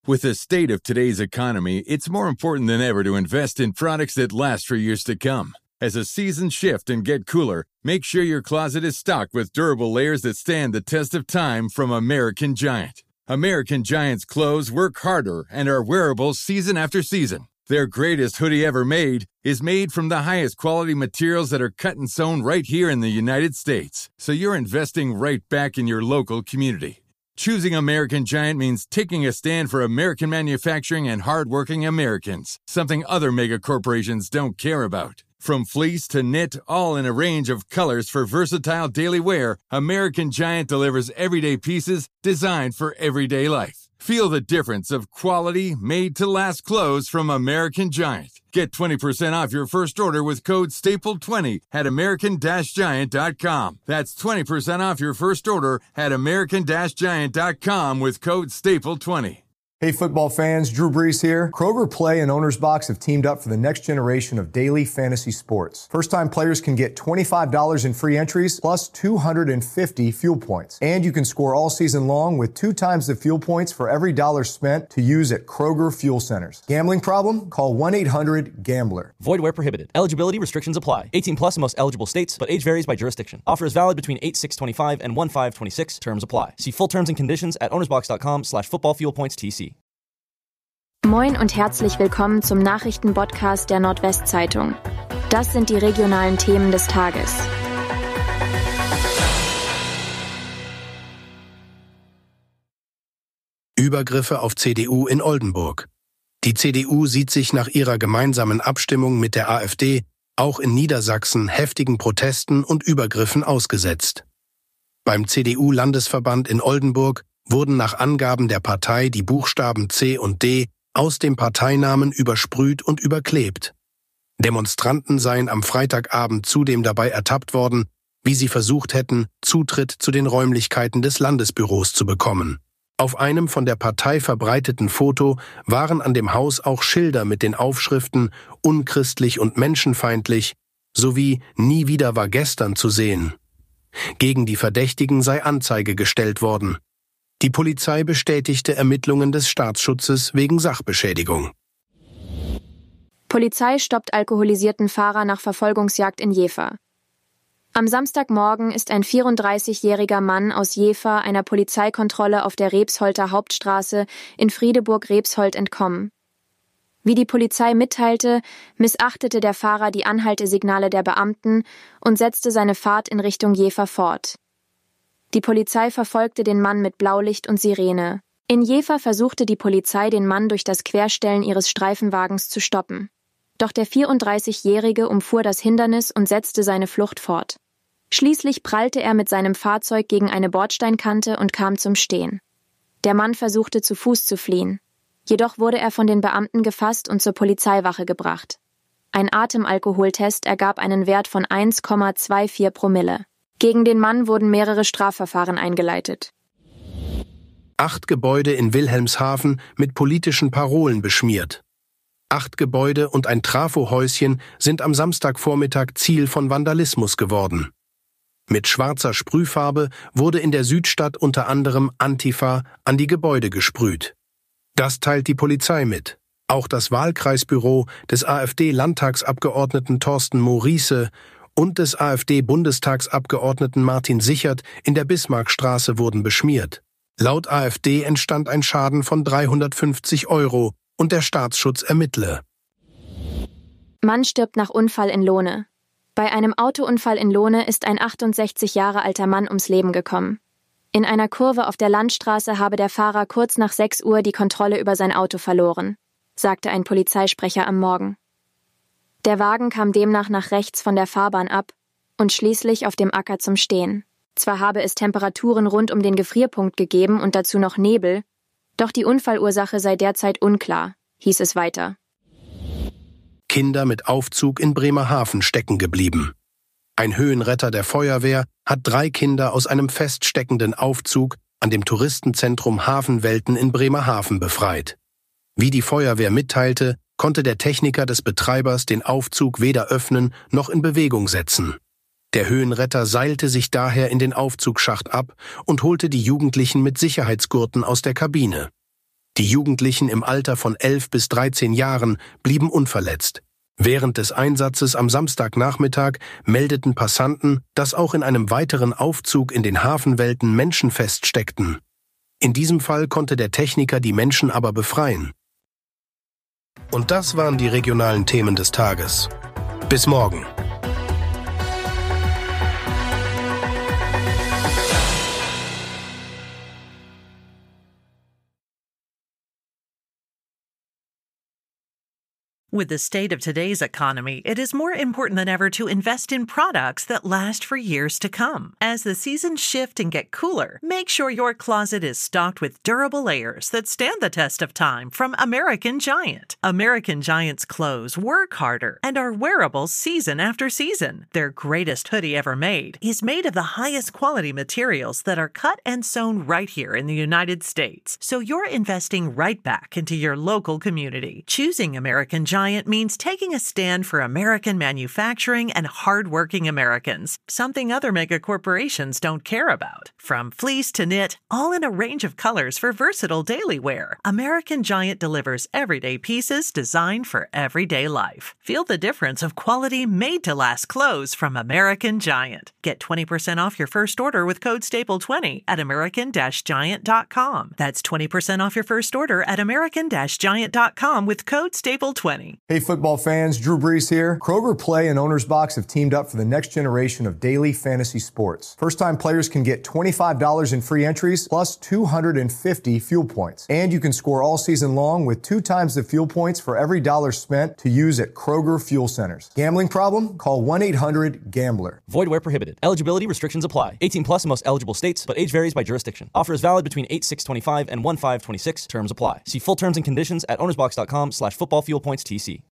With the state of today's economy, it's more important than ever to invest in products that last for years to come. As the seasons shift and get cooler, make sure your closet is stocked with durable layers that stand the test of time from American Giant. American Giant's clothes work harder and are wearable season after season. Their greatest hoodie ever made is made from the highest quality materials that are cut and sewn right here in the United States. So you're investing right back in your local community. Choosing American Giant means taking a stand for American manufacturing and hardworking Americans, something other mega corporations don't care about. From fleece to knit, all in a range of colors for versatile daily wear, American Giant delivers everyday pieces designed for everyday life. Feel the difference of quality, made-to-last clothes from American Giant. Get 20% off your first order with code STAPLE20 at american-giant.com. That's 20% off your first order at american-giant.com with code STAPLE20. Hey football fans, Drew Brees here. Kroger Play and Owner's Box have teamed up for the next generation of daily fantasy sports. First-time players can get $25 in free entries plus 250 fuel points. And you can score all season long with 2 times the fuel points for every dollar spent to use at Kroger Fuel Centers. Gambling problem? Call 1-800-GAMBLER. Void where prohibited. Eligibility restrictions apply. 18 plus in most eligible states, but age varies by jurisdiction. Offer is valid between 8/6/25 and 1/5/26. Terms apply. See full terms and conditions at ownersbox.com/footballfuelpointstc. Moin und herzlich willkommen zum Nachrichtenpodcast der Nordwestzeitung. Das sind die regionalen Themen des Tages. Übergriffe auf CDU in Oldenburg. Die CDU sieht sich nach ihrer gemeinsamen Abstimmung mit der AfD auch in Niedersachsen heftigen Protesten und Übergriffen ausgesetzt. Beim CDU-Landesverband in Oldenburg wurden nach Angaben der Partei die Buchstaben C und D aus dem Parteinamen übersprüht und überklebt. Demonstranten seien am Freitagabend zudem dabei ertappt worden, wie sie versucht hätten, Zutritt zu den Räumlichkeiten des Landesbüros zu bekommen. Auf einem von der Partei verbreiteten Foto waren an dem Haus auch Schilder mit den Aufschriften unchristlich und menschenfeindlich sowie nie wieder war gestern zu sehen. Gegen die Verdächtigen sei Anzeige gestellt worden. Die Polizei bestätigte Ermittlungen des Staatsschutzes wegen Sachbeschädigung. Polizei stoppt alkoholisierten Fahrer nach Verfolgungsjagd in Jever. Am Samstagmorgen ist ein 34-jähriger Mann aus Jever einer Polizeikontrolle auf der Rebsholter Hauptstraße in Friedeburg-Rebsholt entkommen. Wie die Polizei mitteilte, missachtete der Fahrer die Anhaltesignale der Beamten und setzte seine Fahrt in Richtung Jever fort. Die Polizei verfolgte den Mann mit Blaulicht und Sirene. In Jever versuchte die Polizei, den Mann durch das Querstellen ihres Streifenwagens zu stoppen. Doch der 34-Jährige umfuhr das Hindernis und setzte seine Flucht fort. Schließlich prallte er mit seinem Fahrzeug gegen eine Bordsteinkante und kam zum Stehen. Der Mann versuchte zu Fuß zu fliehen. Jedoch wurde er von den Beamten gefasst und zur Polizeiwache gebracht. Ein Atemalkoholtest ergab einen Wert von 1,24 Promille. Gegen den Mann wurden mehrere Strafverfahren eingeleitet. 8 Gebäude in Wilhelmshaven mit politischen Parolen beschmiert. 8 Gebäude und ein Trafohäuschen sind am Samstagvormittag Ziel von Vandalismus geworden. Mit schwarzer Sprühfarbe wurde in der Südstadt unter anderem Antifa an die Gebäude gesprüht. Das teilt die Polizei mit. Auch das Wahlkreisbüro des AfD-Landtagsabgeordneten Thorsten Morice und des AfD-Bundestagsabgeordneten Martin Sichert in der Bismarckstraße wurden beschmiert. Laut AfD entstand ein Schaden von 350 € und der Staatsschutz ermittle. Mann stirbt nach Unfall in Lohne. Bei einem Autounfall in Lohne ist ein 68 Jahre alter Mann ums Leben gekommen. In einer Kurve auf der Landstraße habe der Fahrer kurz nach 6 Uhr die Kontrolle über sein Auto verloren, sagte ein Polizeisprecher am Morgen. Der Wagen kam demnach nach rechts von der Fahrbahn ab und schließlich auf dem Acker zum Stehen. Zwar habe es Temperaturen rund um den Gefrierpunkt gegeben und dazu noch Nebel, doch die Unfallursache sei derzeit unklar, hieß es weiter. Kinder mit Aufzug in Bremerhaven stecken geblieben. Ein Höhenretter der Feuerwehr hat 3 Kinder aus einem feststeckenden Aufzug an dem Touristenzentrum Hafenwelten in Bremerhaven befreit. Wie die Feuerwehr mitteilte, konnte der Techniker des Betreibers den Aufzug weder öffnen noch in Bewegung setzen. Der Höhenretter seilte sich daher in den Aufzugsschacht ab und holte die Jugendlichen mit Sicherheitsgurten aus der Kabine. Die Jugendlichen im Alter von 11 bis 13 Jahren blieben unverletzt. Während des Einsatzes am Samstagnachmittag meldeten Passanten, dass auch in einem weiteren Aufzug in den Hafenwelten Menschen feststeckten. In diesem Fall konnte der Techniker die Menschen aber befreien. Und das waren die regionalen Themen des Tages. Bis morgen. With the state of today's economy, it is more important than ever to invest in products that last for years to come. As the seasons shift and get cooler, make sure your closet is stocked with durable layers that stand the test of time from American Giant. American Giant's clothes work harder and are wearable season after season. Their greatest hoodie ever made is made of the highest quality materials that are cut and sewn right here in the United States. So you're investing right back into your local community. Choosing American Giant means taking a stand for American manufacturing and hardworking Americans, something other mega corporations don't care about. From fleece to knit, all in a range of colors for versatile daily wear, American Giant delivers everyday pieces designed for everyday life. Feel the difference of quality made-to-last clothes from American Giant. Get 20% off your first order with code STAPLE20 at american-giant.com. That's 20% off your first order at american-giant.com with code STAPLE20. Hey football fans, Drew Brees here. Kroger Play and Owner's Box have teamed up for the next generation of daily fantasy sports. First-time players can get $25 in free entries plus 250 fuel points. And you can score all season long with 2 times the fuel points for every dollar spent to use at Kroger Fuel Centers. Gambling problem? Call 1-800-GAMBLER. Void where prohibited. Eligibility restrictions apply. 18 plus in most eligible states, but age varies by jurisdiction. Offer is valid between 8/6/25 and 1/5/26. Terms apply. See full terms and conditions at ownersbox.com/footballfuelpointstc.